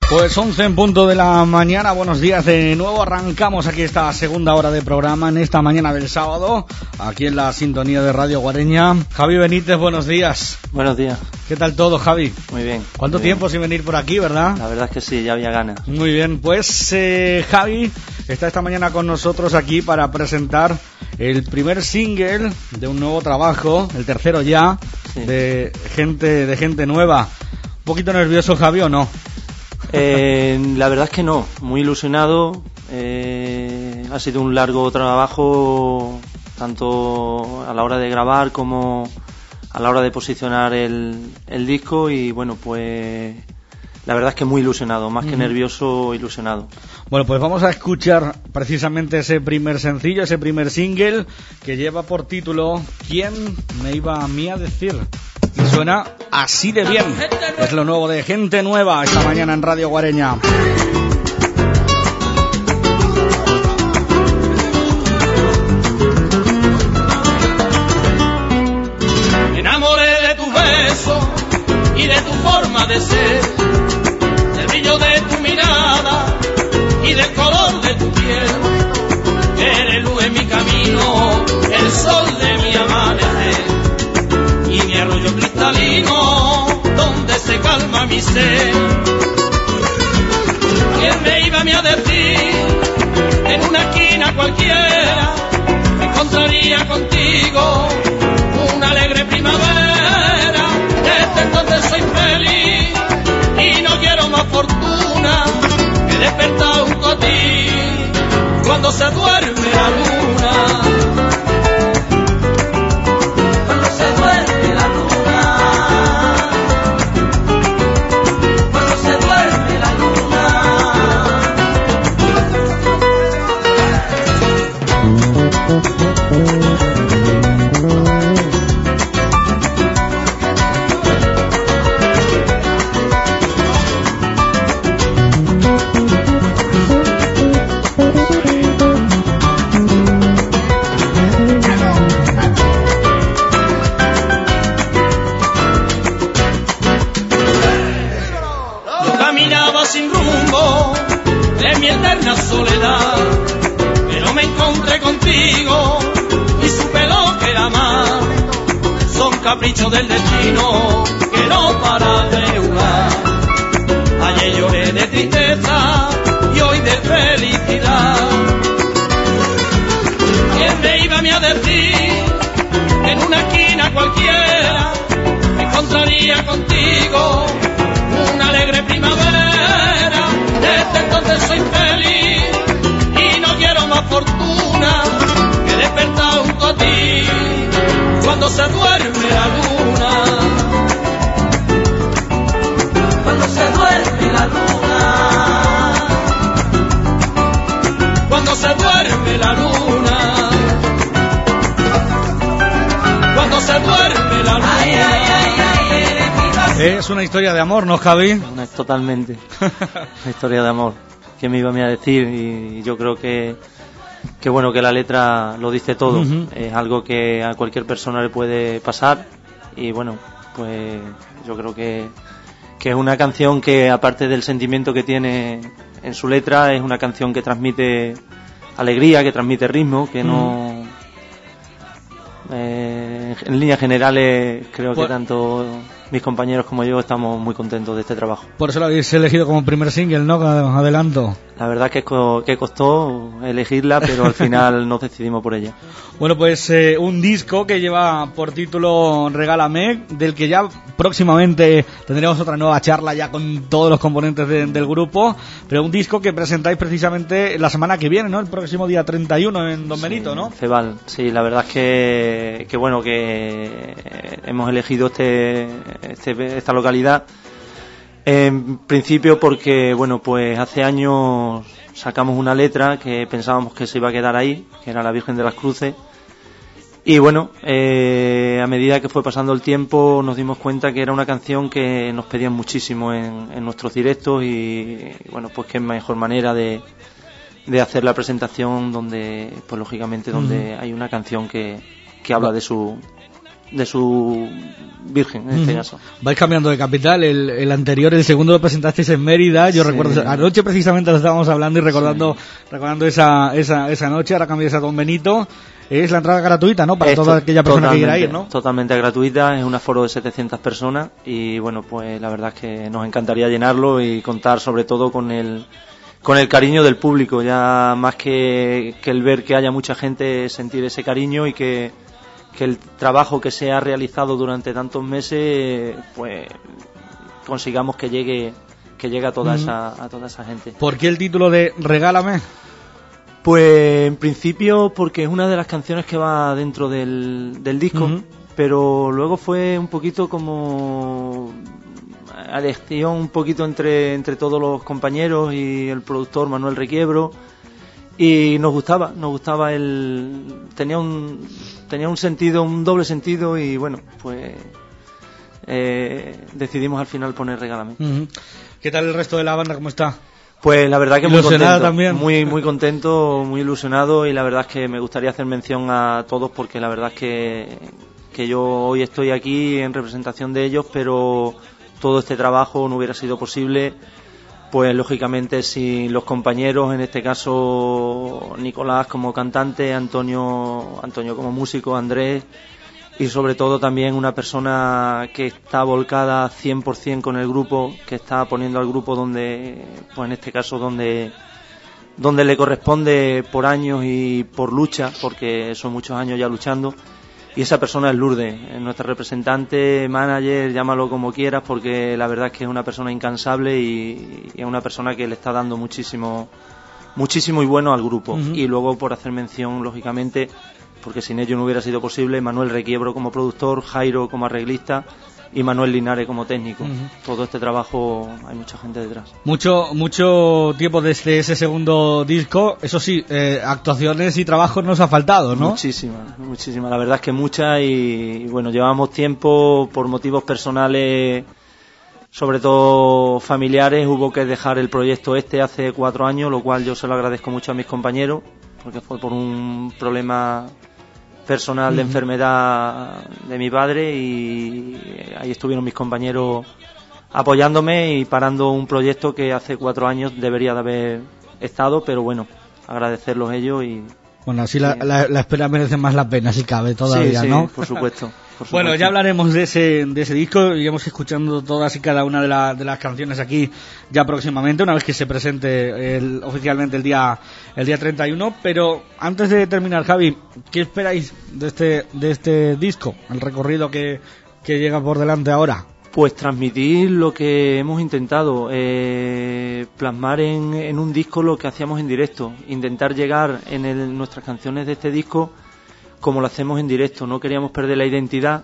Pues 11 en punto de la mañana, buenos días de nuevo, arrancamos aquí esta segunda hora de programa en esta mañana del sábado, aquí en la sintonía de Radio Guareña. Javi Benítez, buenos días. Buenos días. ¿Qué tal todo, Javi? Muy bien. ¿Cuánto tiempo sin venir por aquí, verdad? La verdad es que sí, ya había ganas. Muy bien, pues Javi está esta mañana con nosotros aquí para presentar el primer single de un nuevo trabajo, el tercero ya, sí, de gente nueva. ¿Un poquito nervioso, Javi, o no? La verdad es que no, muy ilusionado. Ha sido un largo trabajo, tanto a la hora de grabar como a la hora de posicionar el disco, y bueno, pues la verdad es que muy ilusionado, más que nervioso, ilusionado. Bueno, pues vamos a escuchar precisamente ese primer sencillo, ese primer single que lleva por título ¿Quién me iba a mí a decir? Y suena así de bien. Es lo nuevo de Gente Nueva esta mañana en Radio Guareña. Me enamoré de tu beso y de tu forma de ser, del brillo de tu mirada y del color de tu piel. Eres luz en mi camino, el sol de mi amanecer y mi arroyo cristalino donde se calma mi ser. ¿Quién me iba a mí a decir en una esquina cualquiera me encontraría contigo una alegre primavera? Desde entonces soy feliz y no quiero más fortuna que despertar junto a ti cuando se duerme la luna. Sin rumbo en mi eterna soledad, pero me encontré contigo y supe lo que era amar. Son caprichos del destino que no para de jugar. Ayer lloré de tristeza y hoy de felicidad. ¿Quién me iba a mí a decir en una esquina cualquiera me encontraría contigo una alegre primavera? Desde entonces soy feliz y no quiero más fortuna que despertar junto a ti cuando se duerme la luna. Cuando se duerme la luna. Cuando se duerme la luna. Cuando se duerme la luna. Ay, ay, ay, ay, es una historia de amor, ¿no, Javi? Totalmente. Una historia de amor. ¿Qué me iba a mí a decir? Y yo creo que bueno, que la letra lo dice todo. Es algo que a cualquier persona le puede pasar. Y bueno, pues yo creo que es una canción que, aparte del sentimiento que tiene en su letra, es una canción que transmite alegría, que transmite ritmo, que no... en líneas generales creo que tanto mis compañeros como yo estamos muy contentos de este trabajo. Por eso lo habéis elegido como primer single, ¿no? Adelanto. La verdad que costó elegirla, pero al final nos decidimos por ella. Bueno, pues un disco que lleva por título Regálame, del que ya próximamente tendremos otra nueva charla ya con todos los componentes del grupo, pero un disco que presentáis precisamente la semana que viene, ¿no? El próximo día 31 en Don Benito, ¿no? Cebal, sí, la verdad es que bueno, que hemos elegido esta localidad en principio porque, bueno, pues hace años sacamos una letra que pensábamos que se iba a quedar ahí, que era La Virgen de las Cruces, y bueno, a medida que fue pasando el tiempo nos dimos cuenta que era una canción que nos pedían muchísimo en nuestros directos, y bueno, pues qué mejor manera de hacer la presentación donde, pues lógicamente, donde hay una canción que habla de su virgen, en este caso. Vais cambiando de capital, el anterior, el segundo lo presentasteis en Mérida, yo recuerdo, anoche precisamente lo estábamos hablando y recordando esa noche, ahora cambiáis a Don Benito. Es la entrada gratuita, ¿no? Para toda aquella persona que quiera ir, ¿no? Totalmente gratuita, es un aforo de 700 personas y bueno, pues la verdad es que nos encantaría llenarlo y contar sobre todo con el cariño del público, ya más que el ver que haya mucha gente, sentir ese cariño y que el trabajo que se ha realizado durante tantos meses, pues consigamos que llegue a toda esa gente. ¿Por qué el título de Regálame? Pues en principio porque es una de las canciones que va dentro del disco, pero luego fue un poquito como elección un poquito entre todos los compañeros y el productor Manuel Requiebro, y nos gustaba tenía un sentido, un doble sentido, y bueno, pues decidimos al final poner Regálame. ¿Qué tal el resto de la banda? ¿Cómo está? Pues la verdad que muy contento, también. muy contento, muy ilusionado, y la verdad es que me gustaría hacer mención a todos, porque la verdad es que yo hoy estoy aquí en representación de ellos, pero todo este trabajo no hubiera sido posible, pues lógicamente sin los compañeros, en este caso Nicolás como cantante, Antonio como músico, Andrés, y sobre todo también una persona que está volcada 100% con el grupo, que está poniendo al grupo donde, pues en este caso donde le corresponde por años y por lucha, porque son muchos años ya luchando, y esa persona es Lourdes, nuestra representante, manager, llámalo como quieras, porque la verdad es que es una persona incansable y es una persona que le está dando muchísimo y bueno al grupo. Y luego, por hacer mención, lógicamente, porque sin ello no hubiera sido posible, Manuel Requiebro como productor, Jairo como arreglista y Manuel Linares como técnico. Todo este trabajo hay mucha gente detrás. Mucho tiempo desde ese segundo disco, eso sí, actuaciones y trabajos nos ha faltado, ¿no? Muchísimas, la verdad es que muchas, y bueno, llevamos tiempo por motivos personales, sobre todo familiares, hubo que dejar el proyecto hace 4 años, lo cual yo se lo agradezco mucho a mis compañeros, porque fue por un problema personal de enfermedad de mi padre, y ahí estuvieron mis compañeros apoyándome y parando un proyecto que hace 4 años debería de haber estado, pero bueno, agradecerlos ellos. Y bueno, así la espera merece más la pena, si cabe todavía, sí, ¿no? Por supuesto. Bueno, ya hablaremos de ese disco, iremos escuchando todas y cada una de las canciones aquí ya próximamente, una vez que se presente oficialmente el día 31. Pero antes de terminar, Javi, ¿qué esperáis de este disco? El recorrido que llega por delante ahora. Pues transmitir lo que hemos intentado, plasmar en un disco lo que hacíamos en directo, intentar llegar en nuestras canciones de este disco como lo hacemos en directo. No queríamos perder la identidad,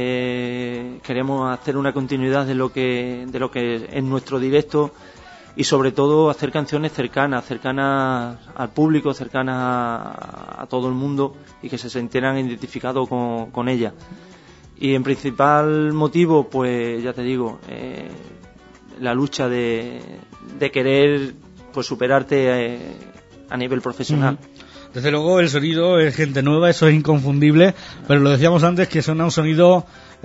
queríamos hacer una continuidad de lo que es nuestro directo, y sobre todo hacer canciones cercanas al público, cercanas a todo el mundo, y que se sintieran identificados con ellas. Y en principal motivo, pues ya te digo, la lucha de querer pues superarte a nivel profesional. Desde luego el sonido es gente nueva, eso es inconfundible, pero lo decíamos antes que suena un sonido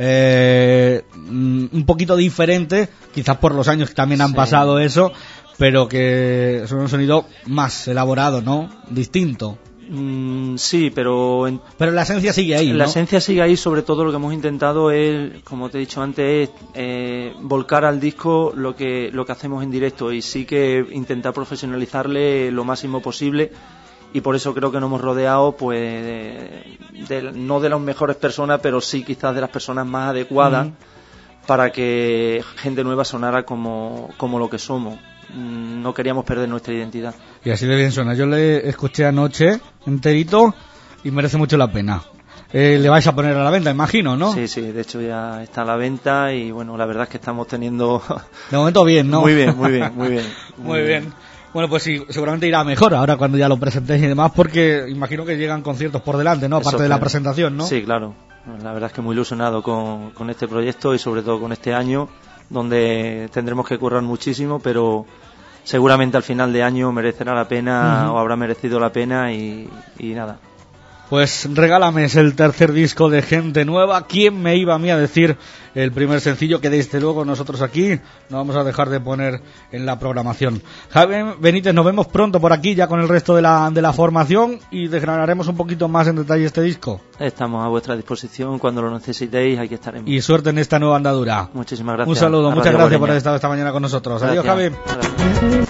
un poquito diferente, quizás por los años que también han pasado eso, pero que suena un sonido más elaborado, ¿no? Distinto. Sí, pero la esencia sigue ahí, ¿no? La esencia sigue ahí. Sobre todo lo que hemos intentado es, como te he dicho antes, volcar al disco lo que hacemos en directo, y sí que intentar profesionalizarle lo máximo posible. Y por eso creo que nos hemos rodeado, pues, no de las mejores personas, pero sí quizás de las personas más adecuadas para que gente nueva sonara como lo que somos. No queríamos perder nuestra identidad. Y así de bien suena. Yo le escuché anoche enterito y merece mucho la pena. Le vais a poner a la venta, imagino, ¿no? Sí, de hecho ya está a la venta, y bueno, la verdad es que estamos teniendo... De momento bien, ¿no? Muy bien. Muy bien. Bueno, pues sí, seguramente irá mejor ahora cuando ya lo presentéis y demás, porque imagino que llegan conciertos por delante, ¿no? Aparte de la presentación, ¿no? Sí, claro. La verdad es que muy ilusionado con este proyecto, y sobre todo con este año, donde tendremos que currar muchísimo, pero seguramente al final de año merecerá la pena, o habrá merecido la pena, y nada. Pues Regálame es el tercer disco de Gente Nueva. ¿Quién me iba a mí a decir el primer sencillo que desde luego nosotros aquí no vamos a dejar de poner en la programación? Javi Benítez, nos vemos pronto por aquí ya con el resto de la formación y desgranaremos un poquito más en detalle este disco. Estamos a vuestra disposición cuando lo necesitéis, aquí estaremos. Y suerte en esta nueva andadura. Muchísimas gracias. Un saludo, muchas gracias por haber estado esta mañana con nosotros. Gracias. Adiós, Javi. Gracias.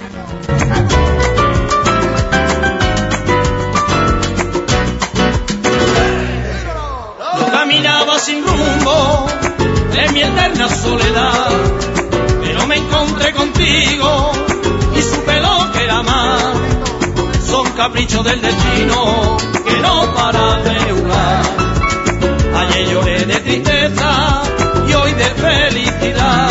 Caminaba sin rumbo en mi eterna soledad, pero me encontré contigo y supe lo que era amar. Son caprichos del destino que no para de jugar. Ayer lloré de tristeza y hoy de felicidad.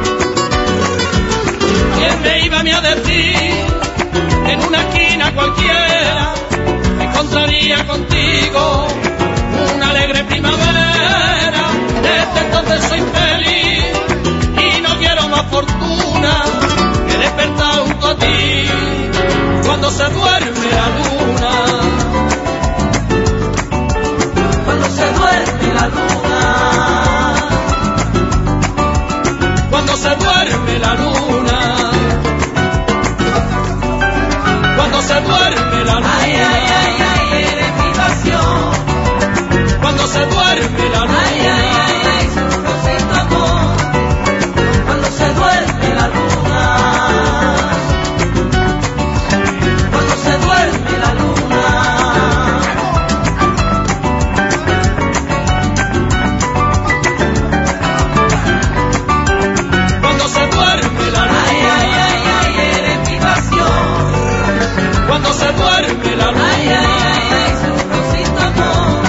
¿Quién me iba a mí a decir que en una esquina cualquiera me encontraría contigo? Una alegre primavera, desde entonces soy feliz y no quiero más fortuna que despertar junto a ti cuando se duerme la luna. Cuando se duerme la luna. Cuando se duerme la luna. Cuando se duerme la luna. Ay, ay, ay, ay, eres mi pasión. Cuando se duerme la luna. Ay, ay, ay, ay, su amor. Cuando se duerme la luna. Cuando se duerme la luna. Cuando se duerme la luna. Ay, ay, ay, ay, eres mi pasión. Cuando se duerme la luna. Ay, ay, ay, ay, su amor.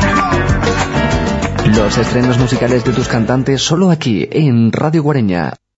Los estrenos musicales de tus cantantes solo aquí en Radio Guareña.